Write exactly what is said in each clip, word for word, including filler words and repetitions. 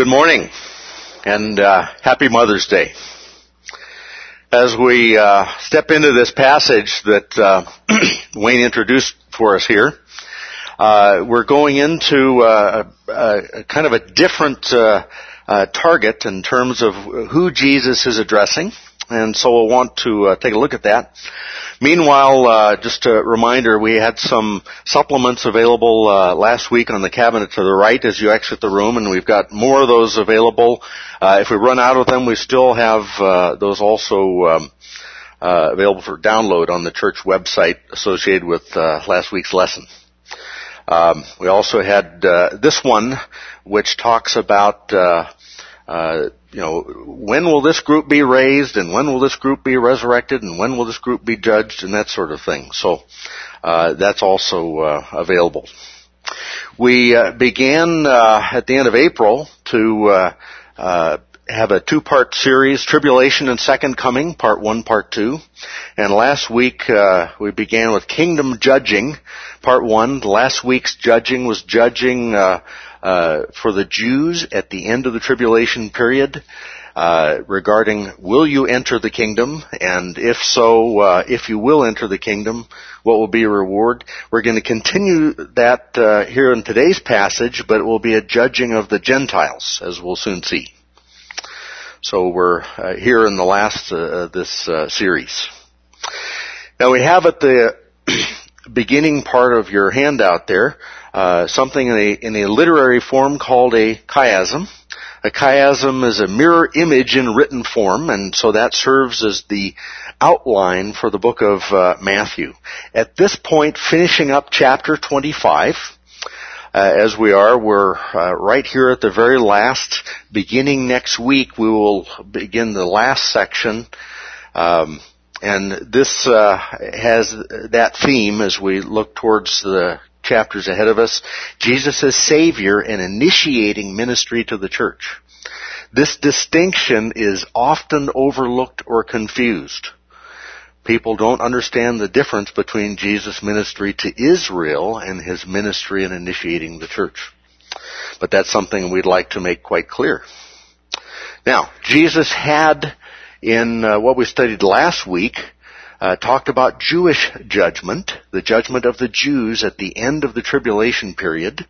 Good morning, and uh, happy Mother's Day. As we uh, step into this passage that uh, Wayne introduced for us here, uh, we're going into uh, a, a kind of a different uh, uh, target in terms of who Jesus is addressing, and so we'll want to uh, take a look at that. Meanwhile, uh, just a reminder, we had some supplements available uh, last week on the cabinet to the right as you exit the room, and we've got more of those available. Uh, if we run out of them, we still have uh, those also um, uh, available for download on the church website associated with uh, last week's lesson. Um, we also had uh, this one, which talks about uh, uh, you know, when will this group be raised, and when will this group be resurrected, and when will this group be judged, and that sort of thing. So uh, that's also uh, available. We uh, began uh, at the end of April to uh, uh, have a two-part series, Tribulation and Second Coming, Part one, Part two. And last week uh, we began with Kingdom Judging, Part one. Last week's judging was judging uh, uh for the Jews at the end of the tribulation period, uh regarding will you enter the kingdom, and if so, uh if you will enter the kingdom, what will be your reward? We're going to continue that uh here in today's passage, but it will be a judging of the Gentiles, as we'll soon see. So we're uh, here in the last uh, this uh, series. Now we have at the beginning part of your handout there uh something in a in a literary form called a chiasm. A chiasm is a mirror image in written form, and so that serves as the outline for the book of uh, Matthew. At this point, finishing up chapter twenty-five, uh, as we are, we're uh, right here at the very last. Beginning next week, we will begin the last section, um, and this uh, has that theme as we look towards the chapters ahead of us. Jesus as Savior and initiating ministry to the church. This distinction is often overlooked or confused. People don't understand the difference between Jesus' ministry to Israel and his ministry in initiating the church. But that's something we'd like to make quite clear. Now, Jesus had, in uh, what we studied last week, Uh, talked about Jewish judgment, the judgment of the Jews at the end of the tribulation period.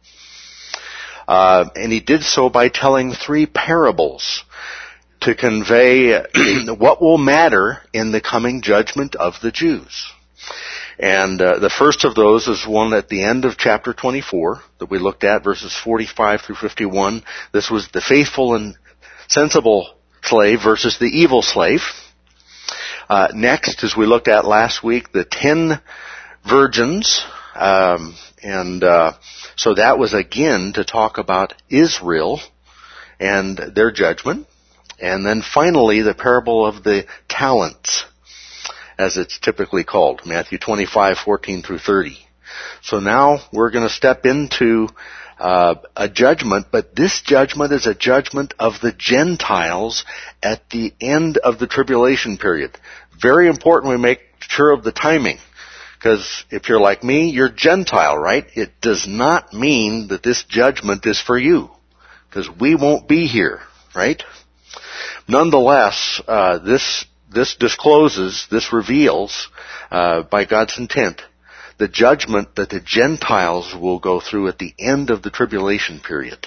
Uh, and he did so by telling three parables to convey what will matter in the coming judgment of the Jews. And uh, the first of those is one at the end of chapter twenty-four that we looked at, verses forty-five through fifty-one. This was the faithful and sensible slave versus the evil slave. Uh, next, as we looked at last week, the ten virgins, um, and uh, so that was again to talk about Israel and their judgment. And then finally, the parable of the talents, as it's typically called, Matthew twenty-five, fourteen through thirty. So now we're going to step into uh, a judgment, but this judgment is a judgment of the Gentiles at the end of the tribulation period. Very important we make sure of the timing, because if you're like me, you're Gentile, right? It does not mean that this judgment is for you, because we won't be here, right? Nonetheless, uh, this this discloses, this reveals, uh, by God's intent, the judgment that the Gentiles will go through at the end of the tribulation period.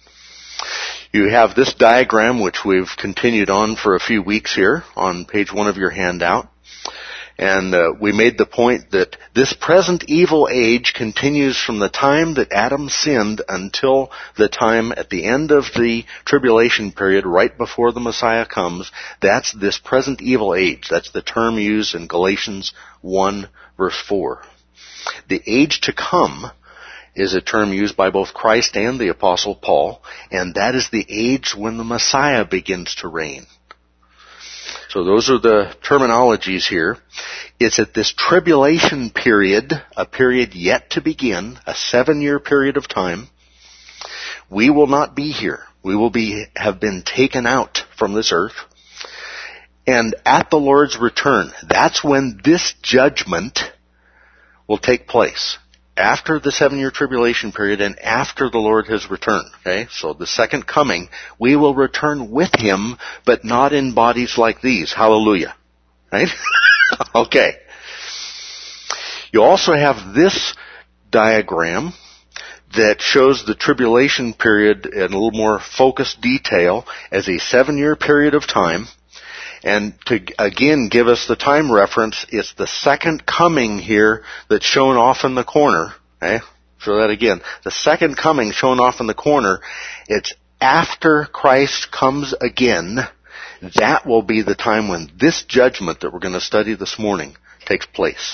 You have this diagram, which we've continued on for a few weeks here on page one of your handout. And uh, we made the point that this present evil age continues from the time that Adam sinned until the time at the end of the tribulation period, right before the Messiah comes. That's this present evil age. That's the term used in Galatians one, verse four. The age to come is a term used by both Christ and the Apostle Paul, and that is the age when the Messiah begins to reign. So those are the terminologies here. It's at this tribulation period, a period yet to begin, a seven-year period of time. We will not be here. We will be have been taken out from this earth. And at the Lord's return, that's when this judgment will take place. after the seven-year tribulation period and after the Lord has returned. Okay, so the second coming, we will return with Him, but not in bodies like these. Hallelujah. Right? Okay. You also have this diagram that shows the tribulation period in a little more focused detail as a seven-year period of time. And to, again, give us the time reference, it's the second coming here that's shown off in the corner. Okay? Show that again. The second coming shown off in the corner, it's after Christ comes again. That will be the time when this judgment that we're going to study this morning takes place.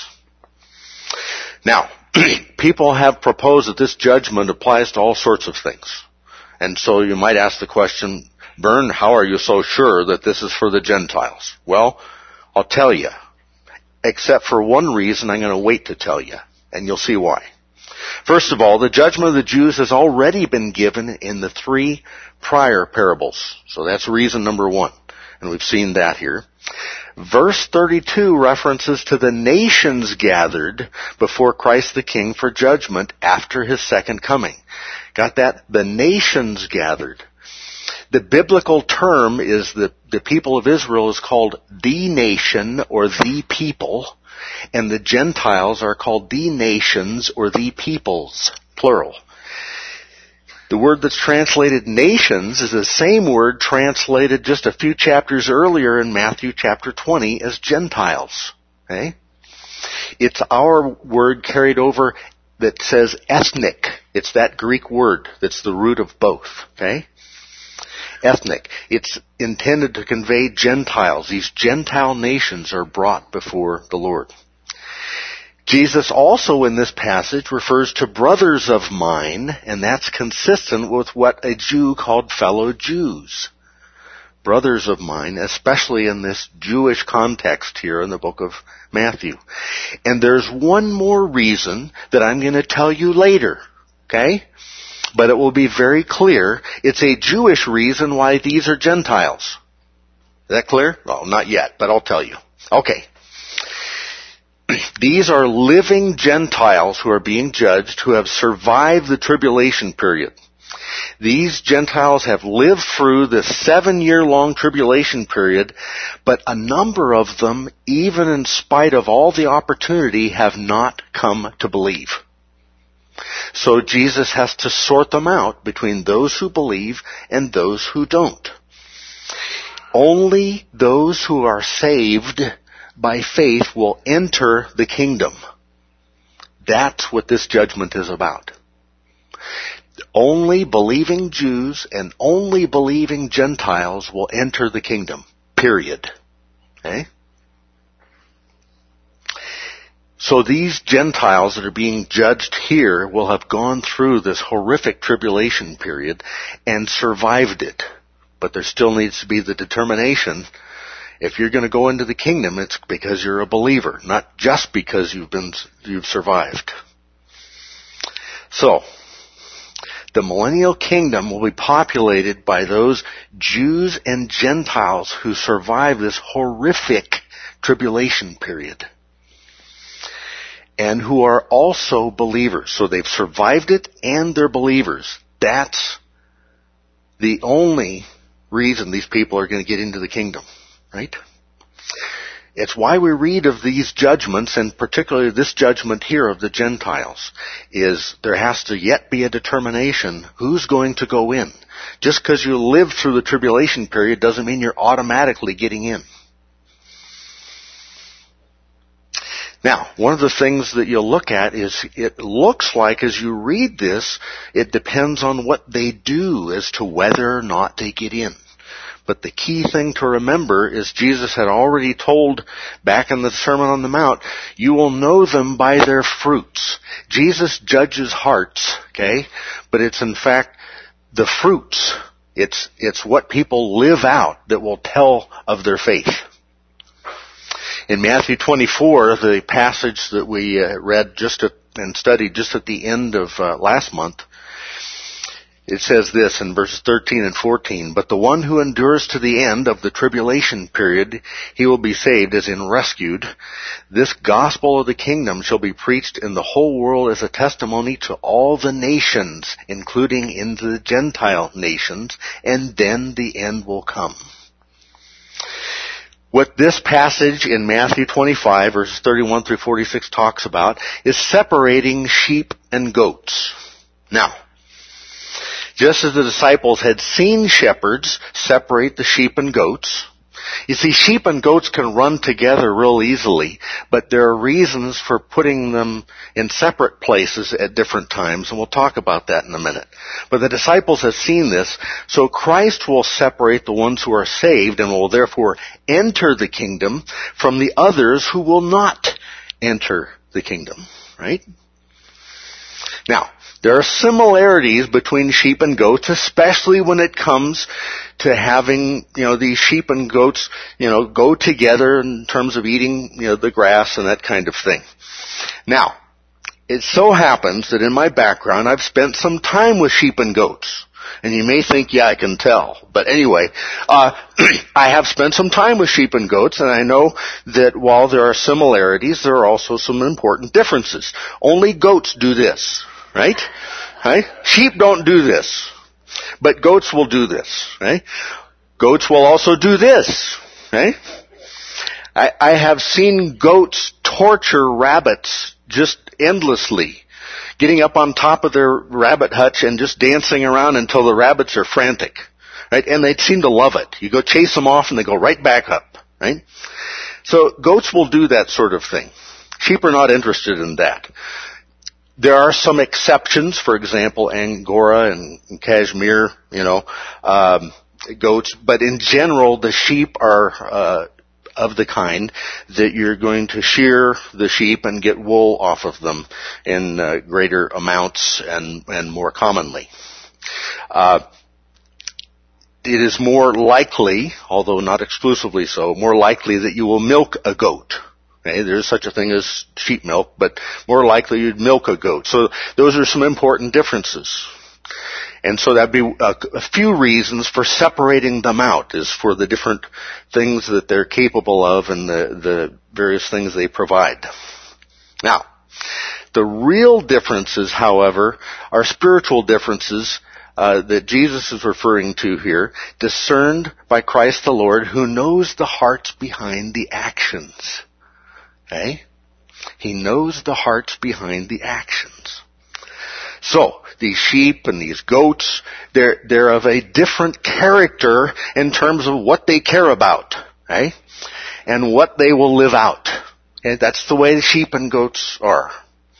Now, people have proposed that this judgment applies to all sorts of things. And so you might ask the question, Vern, how are you so sure that this is for the Gentiles? Well, I'll tell you. Except for one reason, I'm going to wait to tell you. And you'll see why. First of all, the judgment of the Jews has already been given in the three prior parables. So that's reason number one. And we've seen that here. Verse thirty-two references to the nations gathered before Christ the King for judgment after His second coming. Got that? The nations gathered. The biblical term is the, the people of Israel is called the nation or the people, and the Gentiles are called the nations or the peoples, plural. The word that's translated nations is the same word translated just a few chapters earlier in Matthew chapter twenty as Gentiles. Okay? It's our word carried over that says ethnic. It's that Greek word that's the root of both. Okay? Ethnic. It's intended to convey Gentiles. These Gentile nations are brought before the Lord. Jesus also in this passage refers to brothers of mine, and that's consistent with what a Jew called fellow Jews. Brothers of mine, especially in this Jewish context here in the book of Matthew. And there's one more reason that I'm going to tell you later, okay? But it will be very clear. It's a Jewish reason why these are Gentiles. Is that clear? Well, not yet, but I'll tell you. Okay. These are living Gentiles who are being judged who have survived the tribulation period. These Gentiles have lived through the seven-year-long tribulation period, but a number of them, even in spite of all the opportunity, have not come to believe. So Jesus has to sort them out between those who believe and those who don't. Only those who are saved by faith will enter the kingdom. That's what this judgment is about. Only believing Jews and only believing Gentiles will enter the kingdom. Period. Okay? So these Gentiles that are being judged here will have gone through this horrific tribulation period and survived it. But there still needs to be the determination. If you're going to go into the kingdom, it's because you're a believer, not just because you've been, you've survived. So, the millennial kingdom will be populated by those Jews and Gentiles who survive this horrific tribulation period. And who are also believers. So they've survived it and they're believers. That's the only reason these people are going to get into the kingdom. Right? It's why we read of these judgments, and particularly this judgment here of the Gentiles, is there has to yet be a determination who's going to go in. Just because you live through the tribulation period doesn't mean you're automatically getting in. Now, one of the things that you'll look at is it looks like as you read this, it depends on what they do as to whether or not they get in. But the key thing to remember is Jesus had already told back in the Sermon on the Mount, you will know them by their fruits. Jesus judges hearts, okay? But it's in fact the fruits. It's, it's what people live out that will tell of their faith. In Matthew twenty-four, the passage that we uh, read just at, and studied just at the end of uh, last month, it says this in verses thirteen and fourteen, but the one who endures to the end of the tribulation period, he will be saved, as in rescued. This gospel of the kingdom shall be preached in the whole world as a testimony to all the nations, including in the Gentile nations, and then the end will come. What this passage in Matthew twenty-five, verses thirty-one through forty-six talks about is separating sheep and goats. Now, just as the disciples had seen shepherds separate the sheep and goats, you see, sheep and goats can run together real easily, but there are reasons for putting them in separate places at different times, and we'll talk about that in a minute. But the disciples have seen this, so Christ will separate the ones who are saved and will therefore enter the kingdom from the others who will not enter the kingdom, right? Now, there are similarities between sheep and goats, especially when it comes to having, you know, these sheep and goats, you know, go together in terms of eating, you know, the grass and that kind of thing. Now, it so happens that in my background, I've spent some time with sheep and goats. And you may think, yeah, I can tell. But anyway, uh, I have spent some time with sheep and goats, and I know that while there are similarities, there are also some important differences. Only goats do this. Right? Right? Sheep don't do this. But goats will do this. Right? Goats will also do this. Right? I, I have seen goats torture rabbits just endlessly, getting up on top of their rabbit hutch and just dancing around until the rabbits are frantic. Right? And they seem to love it. You go chase them off and they go right back up. Right? So goats will do that sort of thing. Sheep are not interested in that. There are some exceptions, for example, Angora and Kashmir, you know, um, goats, but in general, the sheep are uh, of the kind that you're going to shear the sheep and get wool off of them in uh, greater amounts and, and more commonly. Uh, it is more likely, although not exclusively so, more likely that you will milk a goat. Okay, there's such a thing as sheep milk, but more likely you'd milk a goat. So those are some important differences. And so that'd be a, a few reasons for separating them out, is for the different things that they're capable of and the, the various things they provide. Now, the real differences, however, are spiritual differences uh, that Jesus is referring to here, discerned by Christ the Lord, who knows the hearts behind the actions. Okay? He knows the hearts behind the actions. So, these sheep and these goats, they're, they're of a different character in terms of what they care about, okay? And what they will live out. Okay? That's the way the sheep and goats are.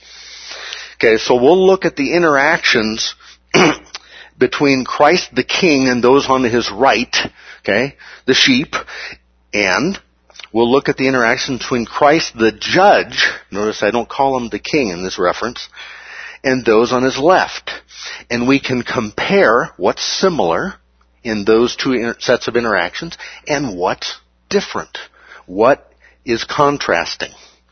Okay, so we'll look at the interactions between Christ the King and those on his right, okay, the sheep, and we'll look at the interaction between Christ the judge, notice I don't call him the king in this reference, and those on his left. And we can compare what's similar in those two inter- sets of interactions and what's different. What is contrasting.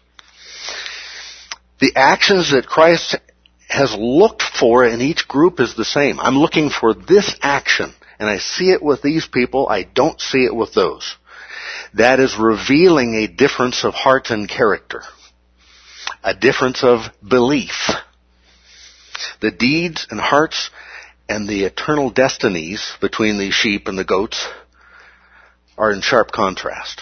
The actions that Christ has looked for in each group is the same. I'm looking for this action, and I see it with these people, I don't see it with those. That is revealing a difference of heart and character. A difference of belief. The deeds and hearts and the eternal destinies between the sheep and the goats are in sharp contrast.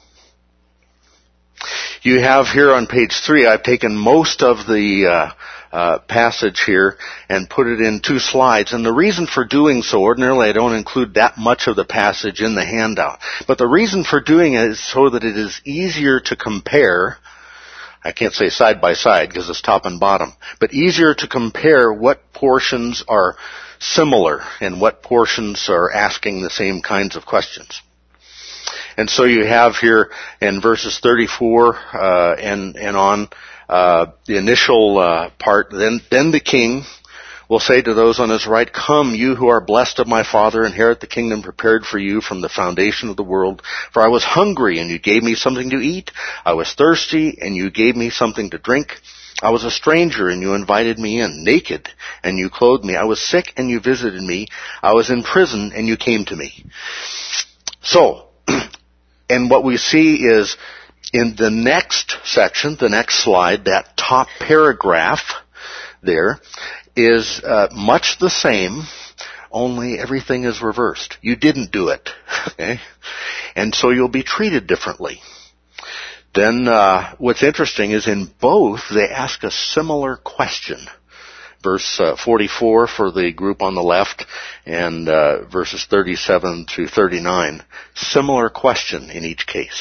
You have here on page three, I've taken most of the uh, uh, passage here and put it in two slides. And the reason for doing so, ordinarily I don't include that much of the passage in the handout. But the reason for doing it is so that it is easier to compare. I can't say side by side because it's top and bottom, but easier to compare what portions are similar and what portions are asking the same kinds of questions. And so you have here in verses thirty-four uh, and and on uh, the initial uh, part. Then then the king will say to those on his right, "Come, you who are blessed of my Father, inherit the kingdom prepared for you from the foundation of the world. For I was hungry, and you gave me something to eat. I was thirsty, and you gave me something to drink. I was a stranger and you invited me in, naked and you clothed me. I was sick and you visited me. I was in prison and you came to me. So, and what we see is in the next section, the next slide, that top paragraph there is uh, much the same, only everything is reversed. You didn't do it, okay? And so you'll be treated differently. Then uh, what's interesting is in both they ask a similar question. Verse uh, forty-four for the group on the left and uh, verses thirty-seven through thirty-nine. Similar question in each case.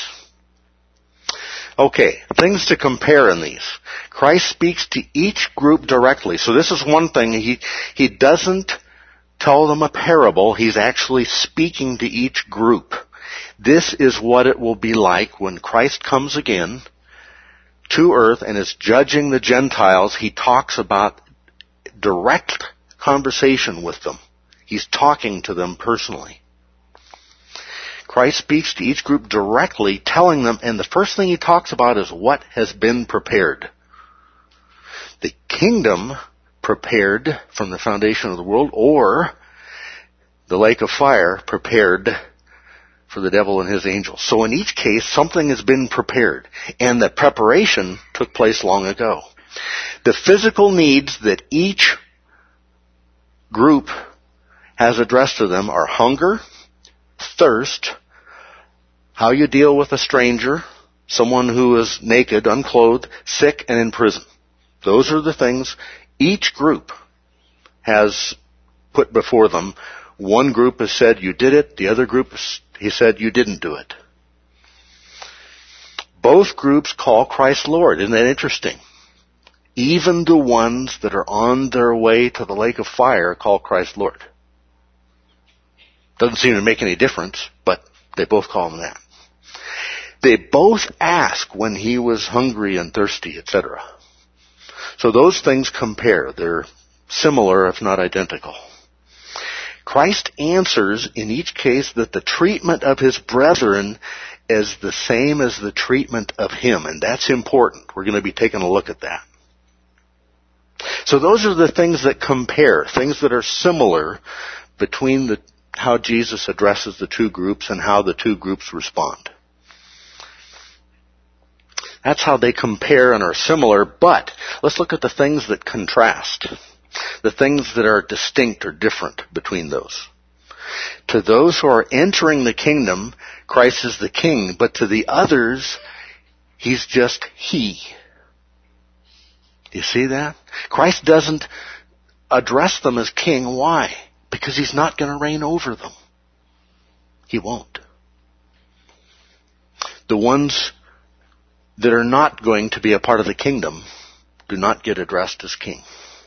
Okay, things to compare in these. Christ speaks to each group directly. So this is one thing. He, he doesn't tell them a parable. He's actually speaking to each group. This is what it will be like when Christ comes again to earth and is judging the Gentiles. He talks about direct conversation with them. He's talking to them personally. Christ speaks to each group directly, telling them, and the first thing he talks about is what has been prepared. The kingdom prepared from the foundation of the world, or the lake of fire prepared for the devil and his angels. So in each case, something has been prepared, and the preparation took place long ago. The physical needs that each group has addressed to them are hunger, thirst, how you deal with a stranger, someone who is naked, unclothed, sick, and in prison. Those are the things each group has put before them. One group has said, you did it. The other group, he said, you didn't do it. Both groups call Christ Lord. Isn't that interesting? Even the ones that are on their way to the lake of fire call Christ Lord. Doesn't seem to make any difference, but they both call him that. They both ask when he was hungry and thirsty, et cetera. So those things compare. They're similar, if not identical. Christ answers in each case that the treatment of his brethren is the same as the treatment of him, and that's important. We're going to be taking a look at that. So those are the things that compare, things that are similar between the, how Jesus addresses the two groups and how the two groups respond. That's how they compare and are similar, but let's look at the things that contrast, the things that are distinct or different between those. To those who are entering the kingdom, Christ is the king, but to the others, he's just he. You see that? Christ doesn't address them as king. Why? Because he's not going to reign over them. He won't. The ones that are not going to be a part of the kingdom do not get addressed as king.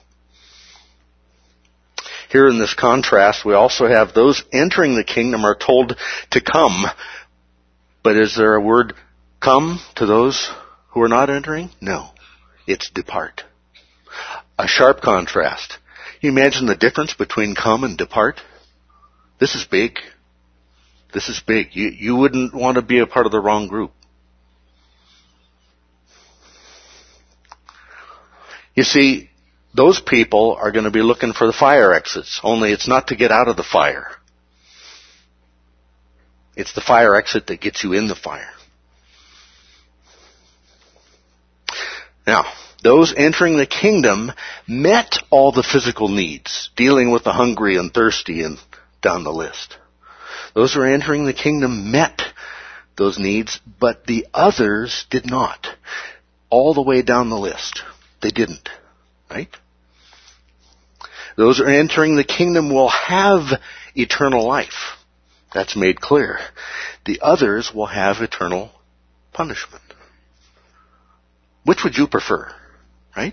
Here in this contrast, we also have those entering the kingdom are told to come. But is there a word come to those who are not entering? No. It's depart. A sharp contrast. Can you imagine the difference between come and depart? This is big. This is big. You, you wouldn't want to be a part of the wrong group. You see, those people are going to be looking for the fire exits, only it's not to get out of the fire. It's the fire exit that gets you in the fire. Now, those entering the kingdom met all the physical needs, dealing with the hungry and thirsty and down the list. Those who are entering the kingdom met those needs, but the others did not. All the way down the list. They didn't. Right? Those who are entering the kingdom will have eternal life. That's made clear. The others will have eternal punishment. Which would you prefer? Right?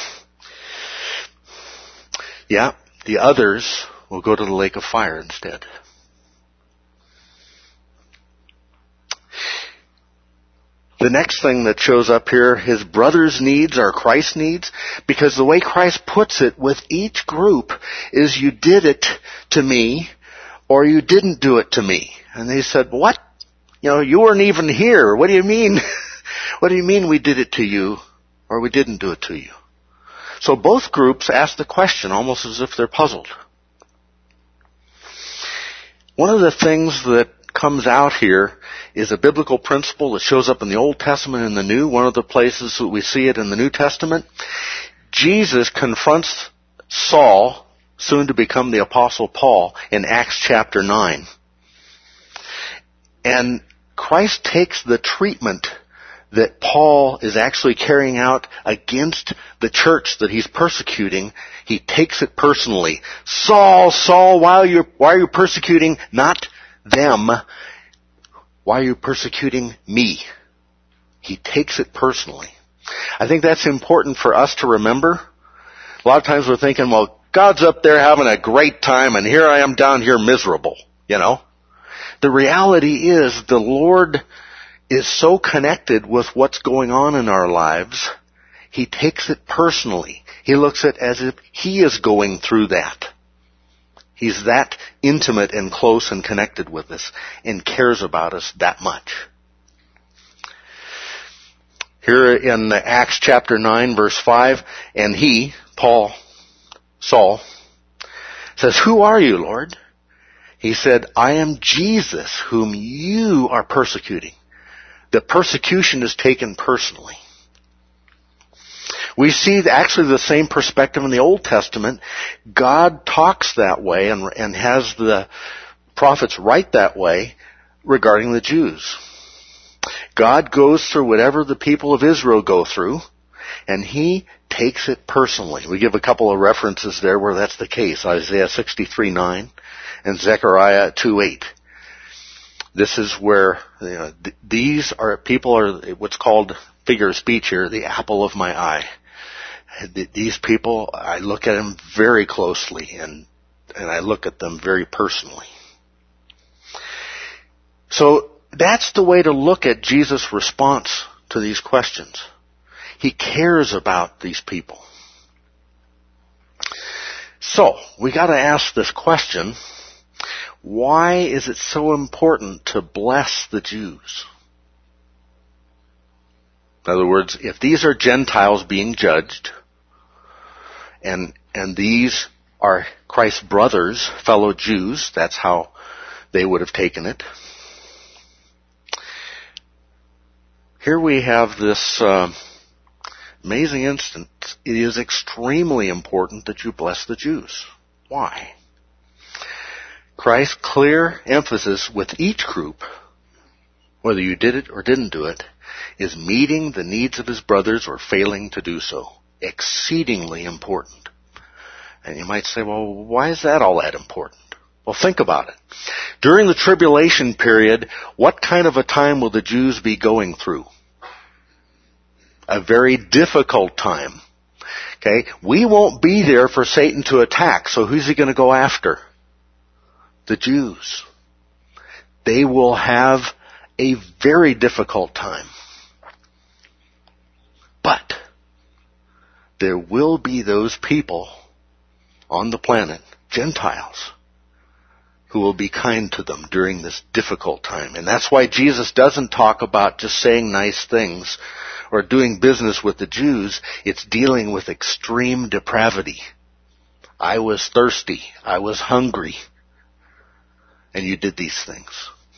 Yeah, the others will go to the lake of fire instead. The next thing that shows up here, his brother's needs are Christ's needs, because the way Christ puts it with each group is you did it to me or you didn't do it to me. And they said, what? You know, you weren't even here. What do you mean? What do you mean we did it to you? or we didn't do it to you. So both groups ask the question almost as if they're puzzled. One of the things that comes out here is a biblical principle that shows up in the Old Testament and the New. One of the places that we see it in the New Testament. Jesus confronts Saul, soon to become the Apostle Paul, in Acts chapter nine. And Christ takes the treatment that Paul is actually carrying out against the church that he's persecuting. He takes it personally. Saul, Saul, why are you, why are you persecuting not them? Why are you persecuting me? He takes it personally. I think that's important for us to remember. A lot of times we're thinking, well, God's up there having a great time and here I am down here miserable, you know. The reality is the Lord is so connected with what's going on in our lives, He takes it personally. He looks at it as if He is going through that. He's that intimate and close and connected with us and cares about us that much. Here in Acts chapter nine verse five, and he, Paul, Saul, says, "Who are you, Lord?" He said, "I am Jesus whom you are persecuting." The persecution is taken personally. We see actually the same perspective in the Old Testament. God talks that way and, and has the prophets write that way regarding the Jews. God goes through whatever the people of Israel go through, and He takes it personally. We give a couple of references there where that's the case. Isaiah sixty-three nine and Zechariah two eight. This is where, you know, th- these are, people are what's called, figure of speech here, the apple of my eye. Th- these people, I look at them very closely and, and I look at them very personally. So, that's the way to look at Jesus' response to these questions. He cares about these people. So, we gotta ask this question, why is it so important to bless the Jews? In other words, if these are Gentiles being judged, and and these are Christ's brothers, fellow Jews, that's how they would have taken it. Here we have this uh, amazing instance. It is extremely important that you bless the Jews. Why? Christ's clear emphasis with each group, whether you did it or didn't do it, is meeting the needs of His brothers or failing to do so. Exceedingly important. And you might say, well, why is that all that important? Well, think about it. During the tribulation period, what kind of a time will the Jews be going through? A very difficult time. Okay? We won't be there for Satan to attack, so who's he going to go after? The Jews. They will have a very difficult time. But there will be those people on the planet, Gentiles, who will be kind to them during this difficult time. And that's why Jesus doesn't talk about just saying nice things or doing business with the Jews. It's dealing with extreme depravity. I was thirsty. I was hungry. And you did these things.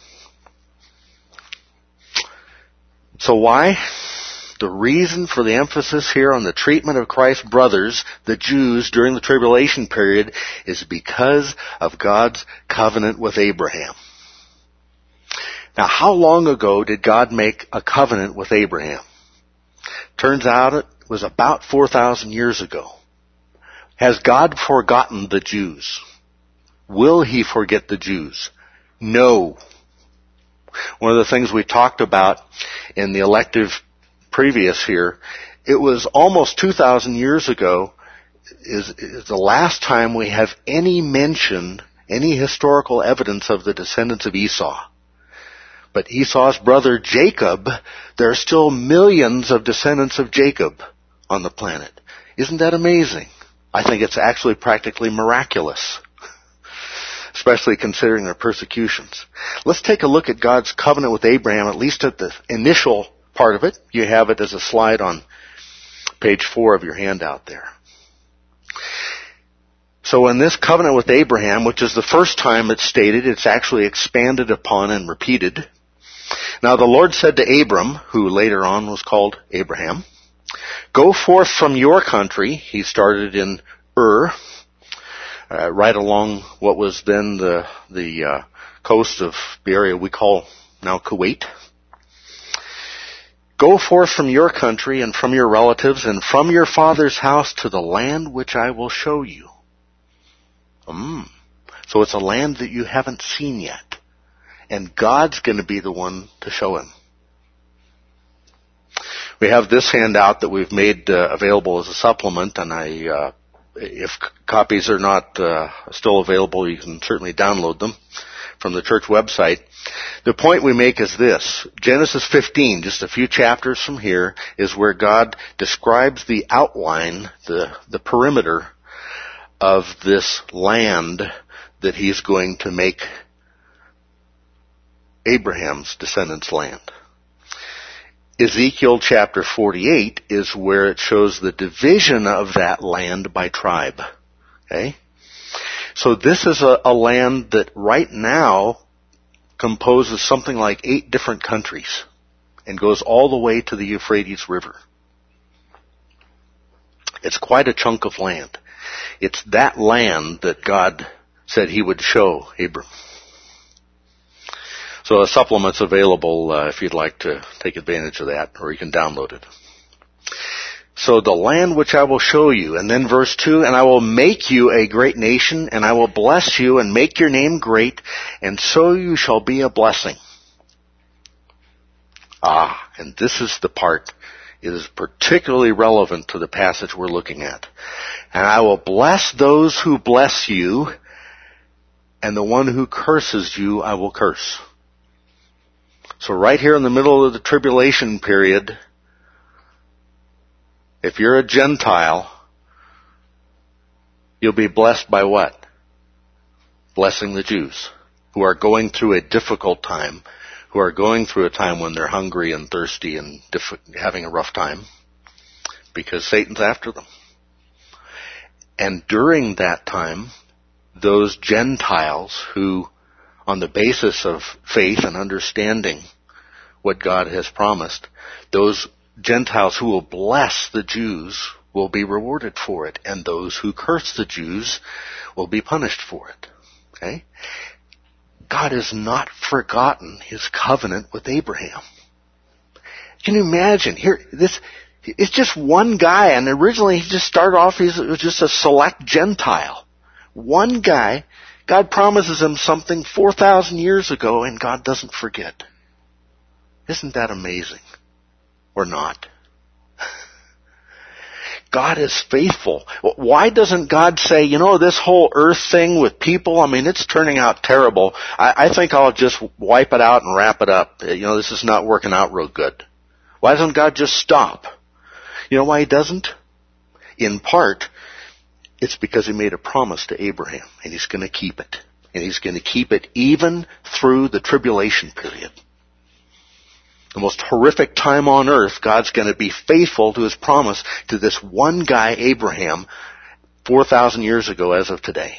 So why? The reason for the emphasis here on the treatment of Christ's brothers, the Jews, during the tribulation period is because of God's covenant with Abraham. Now, how long ago did God make a covenant with Abraham? Turns out it was about four thousand years ago. Has God forgotten the Jews? Will He forget the Jews? No. One of the things we talked about in the elective previous here, it was almost two thousand years ago is, is the last time we have any mention, any historical evidence of the descendants of Esau. But Esau's brother Jacob, there are still millions of descendants of Jacob on the planet. Isn't that amazing? I think it's actually practically miraculous, especially considering their persecutions. Let's take a look at God's covenant with Abraham, at least at the initial part of it. You have it as a slide on page four of your handout there. So in this covenant with Abraham, which is the first time it's stated, it's actually expanded upon and repeated. Now the Lord said to Abram, who later on was called Abraham, "Go forth from your country." He started in Ur, uh, right along what was then the the uh, coast of the area we call now Kuwait. "Go forth from your country and from your relatives and from your father's house to the land which I will show you." Mm. So it's a land that you haven't seen yet. And God's going to be the one to show him. We have this handout that we've made uh, available as a supplement, and I, uh, if c- copies are not uh, still available, you can certainly download them from the church website. The point we make is this. Genesis fifteen, just a few chapters from here, is where God describes the outline, the, the perimeter of this land that he's going to make Abraham's descendants' land. Ezekiel chapter forty-eight is where it shows the division of that land by tribe. Okay? So this is a, a land that right now composes something like eight different countries and goes all the way to the Euphrates River. It's quite a chunk of land. It's that land that God said he would show Abram. So a supplement's available uh, if you'd like to take advantage of that, or you can download it. So the land which I will show you, and then verse two, "And I will make you a great nation, and I will bless you and make your name great, and so you shall be a blessing." Ah, and this is the part it is particularly relevant to the passage we're looking at. "And I will bless those who bless you, and the one who curses you I will curse." So right here in the middle of the tribulation period, if you're a Gentile, you'll be blessed by what? Blessing the Jews, who are going through a difficult time, who are going through a time when they're hungry and thirsty and diff- having a rough time, because Satan's after them. And during that time, those Gentiles who, on the basis of faith and understanding what God has promised, those Gentiles who will bless the Jews will be rewarded for it, and those who curse the Jews will be punished for it. Okay? God has not forgotten his covenant with Abraham. Can you imagine? Here, this, it's just one guy, and originally he just started off, he was just a select Gentile. One guy, God promises him something four thousand years ago, and God doesn't forget. Isn't that amazing? Or not? God is faithful. Why doesn't God say, you know, this whole earth thing with people, I mean, it's turning out terrible. I, I think I'll just wipe it out and wrap it up. You know, this is not working out real good. Why doesn't God just stop? You know why he doesn't? In part, it's because he made a promise to Abraham, and he's going to keep it. And he's going to keep it even through the tribulation period. The most horrific time on earth, God's going to be faithful to his promise to this one guy, Abraham, four thousand years ago as of today.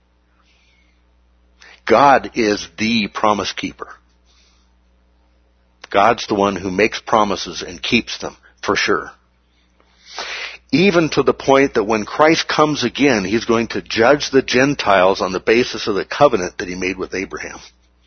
God is the promise keeper. God's the one who makes promises and keeps them, for sure. Even to the point that when Christ comes again, he's going to judge the Gentiles on the basis of the covenant that he made with Abraham.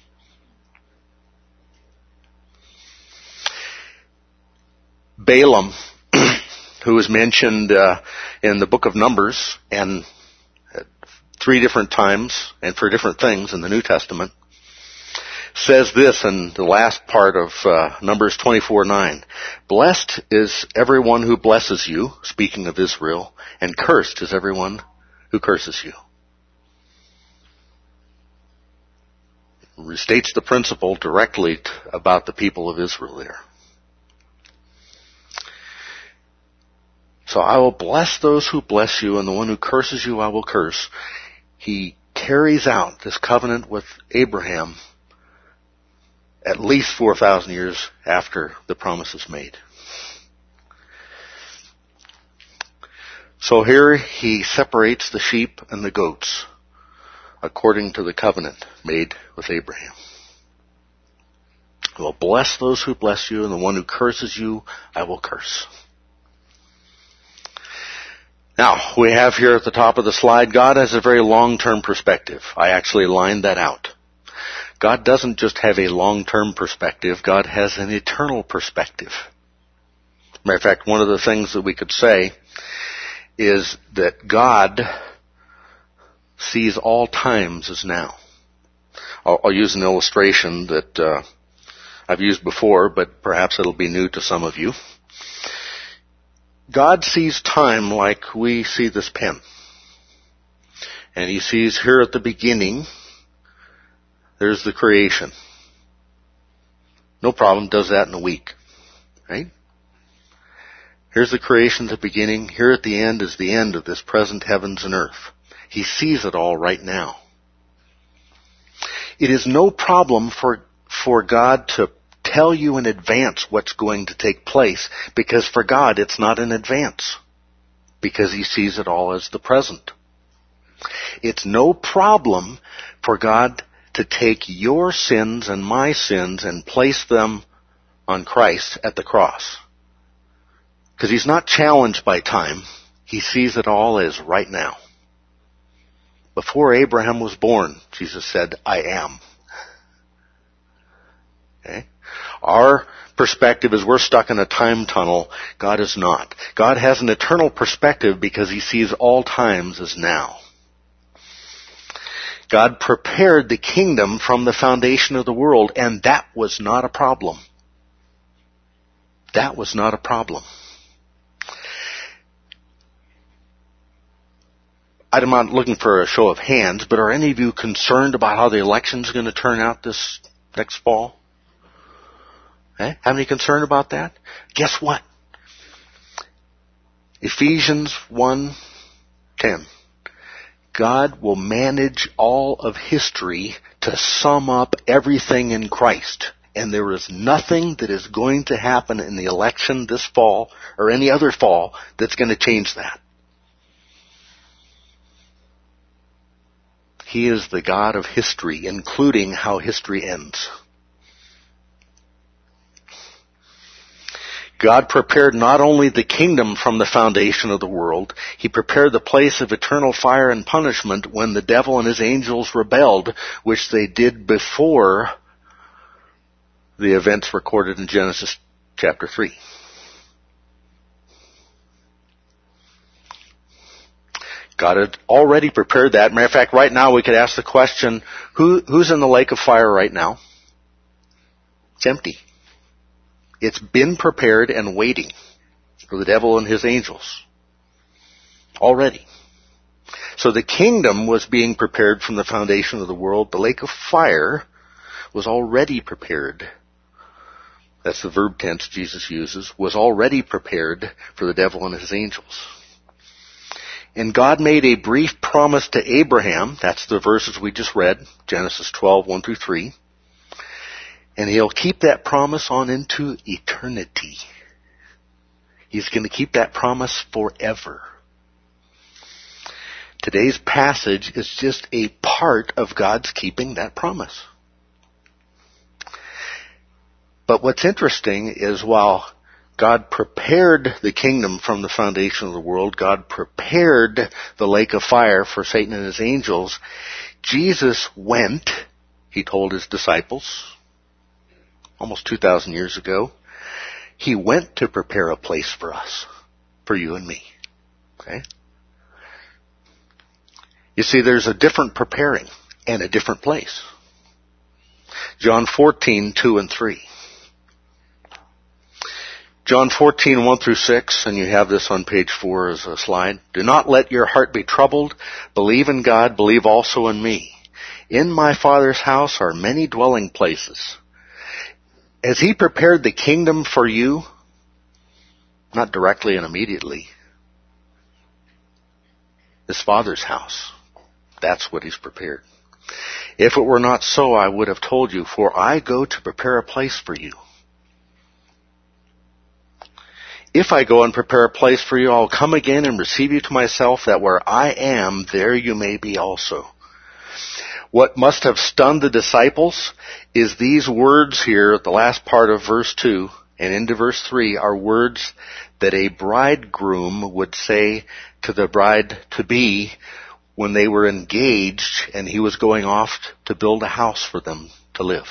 Balaam, who is mentioned uh, in the book of Numbers, and at three different times, and for different things in the New Testament, says this in the last part of uh, Numbers twenty-four nine. "Blessed is everyone who blesses you," speaking of Israel, "and cursed is everyone who curses you." Restates the principle directly t- about the people of Israel there. So I will bless those who bless you, and the one who curses you I will curse. He carries out this covenant with Abraham at least four thousand years after the promise is made. So here he separates the sheep and the goats according to the covenant made with Abraham. I will bless those who bless you, and the one who curses you, I will curse. Now, we have here at the top of the slide, God has a very long-term perspective. I actually lined that out. God doesn't just have a long-term perspective, God has an eternal perspective. Matter of fact, one of the things that we could say is that God sees all times as now. I'll, I'll use an illustration that uh, I've used before, but perhaps it'll be new to some of you. God sees time like we see this pen. And he sees here at the beginning, there's the creation. No problem, does that in a week. Right? Here's the creation at the beginning. Here at the end is the end of this present heavens and earth. He sees it all right now. It is no problem for, for God to tell you in advance what's going to take place, because for God it's not in advance, because he sees it all as the present. It's no problem for God to take your sins and my sins and place them on Christ at the cross. Because he's not challenged by time. He sees it all as right now. Before Abraham was born, Jesus said, I am. Okay? Our perspective is we're stuck in a time tunnel. God is not. God has an eternal perspective because he sees all times as now. God prepared the kingdom from the foundation of the world, and that was not a problem. That was not a problem. I'm not looking for a show of hands, but are any of you concerned about how the election's going to turn out this next fall? Eh? Have any concern about that? Guess what? Ephesians one ten. God will manage all of history to sum up everything in Christ. And there is nothing that is going to happen in the election this fall or any other fall that's going to change that. He is the God of history, including how history ends. God prepared not only the kingdom from the foundation of the world, he prepared the place of eternal fire and punishment when the devil and his angels rebelled, which they did before the events recorded in Genesis chapter three. God had already prepared that. Matter of fact, right now we could ask the question, who, who's in the lake of fire right now? It's empty. It's been prepared and waiting for the devil and his angels. Already. So the kingdom was being prepared from the foundation of the world. The lake of fire was already prepared. That's the verb tense Jesus uses. Was already prepared for the devil and his angels. And God made a brief promise to Abraham. That's the verses we just read. Genesis twelve, one through three. And he'll keep that promise on into eternity. He's going to keep that promise forever. Today's passage is just a part of God's keeping that promise. But what's interesting is while God prepared the kingdom from the foundation of the world, God prepared the lake of fire for Satan and his angels, Jesus went, he told his disciples, almost two thousand years ago, he went to prepare a place for us, for you and me. Okay? You see, there's a different preparing and a different place. John fourteen, two and three. John fourteen, one through six, and you have this on page four as a slide. Do not let your heart be troubled. Believe in God, believe also in me. In my Father's house are many dwelling places. Has he prepared the kingdom for you? Not directly and immediately. His Father's house. That's what he's prepared. If it were not so, I would have told you, for I go to prepare a place for you. If I go and prepare a place for you, I'll come again and receive you to myself, that where I am, there you may be also. What must have stunned the disciples is these words here at the last part of verse two and into verse three are words that a bridegroom would say to the bride-to-be when they were engaged and he was going off to build a house for them to live.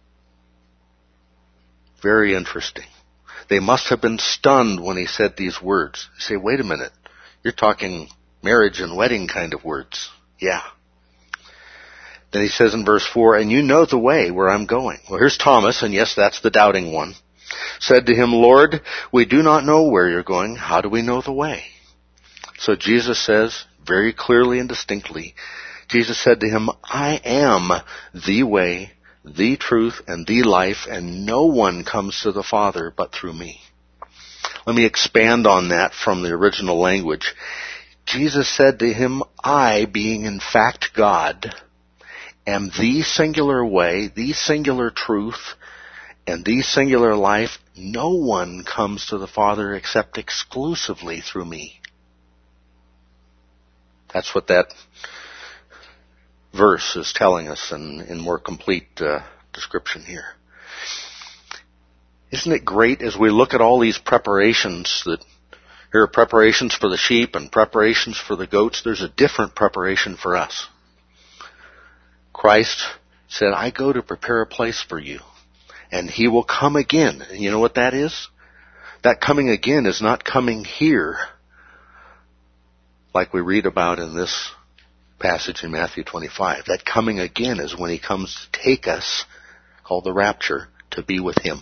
Very interesting. They must have been stunned when he said these words. You say, wait a minute, you're talking marriage and wedding kind of words. Yeah. Then he says in verse four, and you know the way where I'm going. Well, here's Thomas, and yes, that's the doubting one. Said to him, Lord, we do not know where you're going. How do we know the way? So Jesus says, very clearly and distinctly, Jesus said to him, I am the way, the truth, and the life, and no one comes to the Father but through me. Let me expand on that from the original language. Jesus said to him, I, being in fact God, am the singular way, the singular truth, and the singular life. No one comes to the Father except exclusively through me. That's what that verse is telling us in, in more complete uh, description here. Isn't it great as we look at all these preparations that here are preparations for the sheep and preparations for the goats. There's a different preparation for us. Christ said, I go to prepare a place for you, and he will come again. And you know what that is? That coming again is not coming here like we read about in this passage in Matthew twenty-five. That coming again is when he comes to take us, called the rapture, to be with him.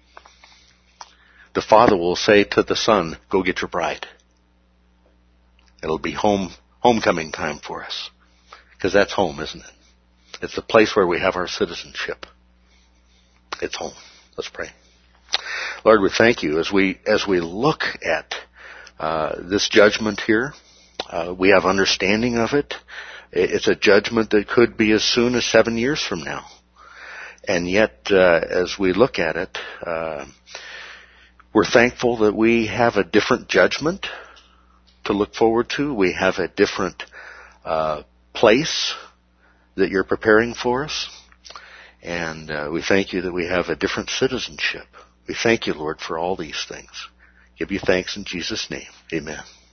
The Father will say to the Son, go get your bride. It'll be home, homecoming time for us. Because that's home, isn't it? It's the place where we have our citizenship. It's home. Let's pray. Lord, we thank you as we, as we look at uh, this judgment here. Uh, we have understanding of it. It's a judgment that could be as soon as seven years from now. And yet, uh, as we look at it, uh, we're thankful that we have a different judgment to look forward to. We have a different uh, place that you're preparing for us. And uh, we thank you that we have a different citizenship. We thank you, Lord, for all these things. Give you thanks in Jesus' name. Amen.